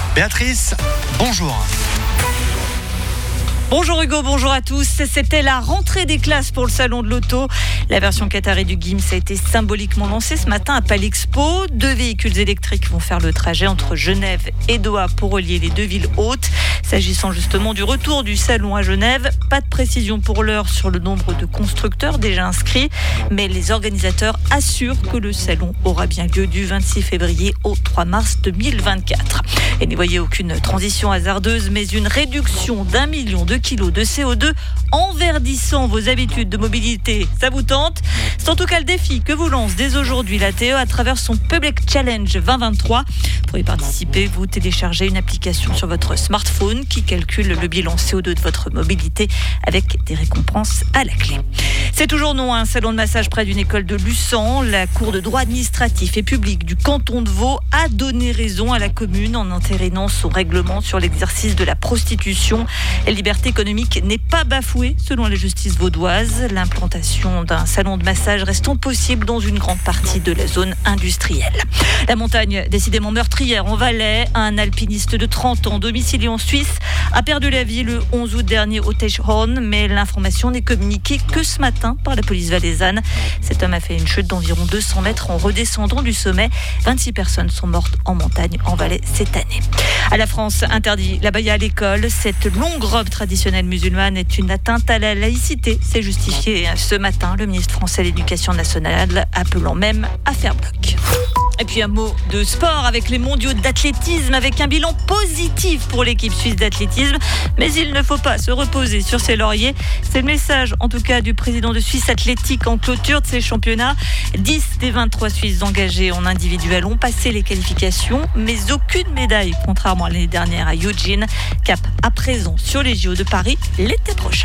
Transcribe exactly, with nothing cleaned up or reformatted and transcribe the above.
Béatrice, bonjour. Bonjour Hugo, bonjour à tous. C'était la rentrée des classes pour le salon de l'auto. La version qatari du Gims a été symboliquement lancée ce matin à Palexpo. Deux véhicules électriques vont faire le trajet entre Genève et Doha pour relier les deux villes hôtes. S'agissant justement du retour du salon à Genève, pas de précision pour l'heure sur le nombre de constructeurs déjà inscrits, mais les organisateurs assurent que le salon aura bien lieu du vingt-six février au trois mars deux mille vingt-quatre. Et n'y voyez aucune transition hasardeuse, mais une réduction d'un million de kilos de C O deux en verdissant vos habitudes de mobilité. Ça vous tente ? C'est en tout cas le défi que vous lance dès aujourd'hui la T E à travers son Public Challenge vingt vingt-trois. Pour y participer, vous téléchargez une application sur votre smartphone qui calcule le bilan C O deux de votre mobilité avec des récompenses à la clé. C'est toujours non à un salon de massage près d'une école de Luçon. La Cour de droit administratif et public du canton de Vaud a donné raison à la commune en entérinant son règlement sur l'exercice de la prostitution. La liberté économique n'est pas bafouée selon la justice vaudoise. L'implantation d'un salon de massage restant possible dans une grande partie de la zone industrielle. La montagne, décidément meurtrière en Valais, un alpiniste de trente ans domicilié en Suisse a perdu la vie le onze août dernier au Teichhorn, mais l'information n'est communiquée que ce matin par la police valaisanne. Cet homme a fait une chute d'environ deux cents mètres en redescendant du sommet. vingt-six personnes sont mortes en montagne en Valais cette année. À la France, interdit la baya à l'école. Cette longue robe traditionnelle musulmane est une atteinte à la laïcité. C'est justifié ce matin le ministre français de l'Éducation nationale, appelant même à faire bloc. Et puis un mot de sport avec les mondiaux d'athlétisme, avec un bilan positif pour l'équipe suisse d'athlétisme. Mais il ne faut pas se reposer sur ses lauriers. C'est le message, en tout cas, du président de Suisse Athlétique en clôture de ces championnats. dix des vingt-trois Suisses engagés en individuel ont passé les qualifications, mais aucune médaille, contrairement à l'année dernière à Eugene. Cap à présent sur les J O de Paris l'été prochain.